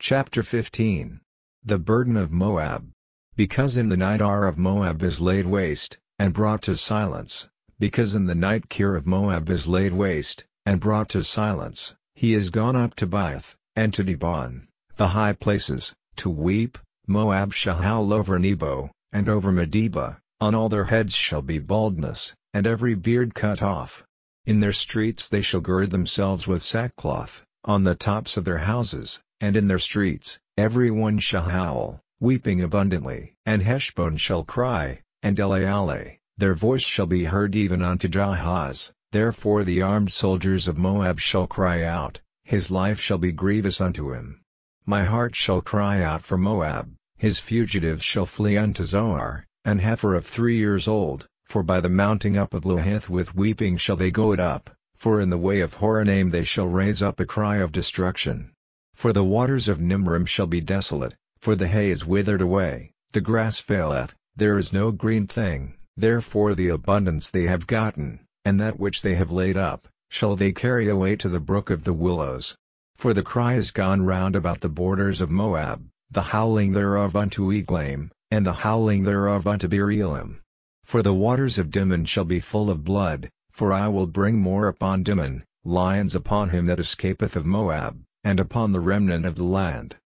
Chapter 15. The burden of Moab. Because in the night Ar of Moab is laid waste, and brought to silence, because in the night Kir of Moab is laid waste, and brought to silence, he is gone up to Baith, and to Dibon, the high places, to weep. Moab shall howl over Nebo, and over Medeba, on all their heads shall be baldness, and every beard cut off. In their streets they shall gird themselves with sackcloth, on the tops of their houses, and in their streets, every one shall howl, weeping abundantly. And Heshbon shall cry, and Eleale, their voice shall be heard even unto Jahaz. Therefore the armed soldiers of Moab shall cry out, his life shall be grievous unto him. My heart shall cry out for Moab, his fugitives shall flee unto Zoar, an heifer of 3 years old, for by the mounting up of Luhith with weeping shall they go it up, for in the way of Horonaim they shall raise up a cry of destruction. For the waters of Nimrim shall be desolate, for the hay is withered away, the grass faileth, there is no green thing. Therefore the abundance they have gotten, and that which they have laid up, shall they carry away to the brook of the willows. For the cry is gone round about the borders of Moab, the howling thereof unto Eglaim, and the howling thereof unto Beer-elim. For the waters of Dimon shall be full of blood, for I will bring more upon Dimon, lions upon him that escapeth of Moab, and upon the remnant of the land.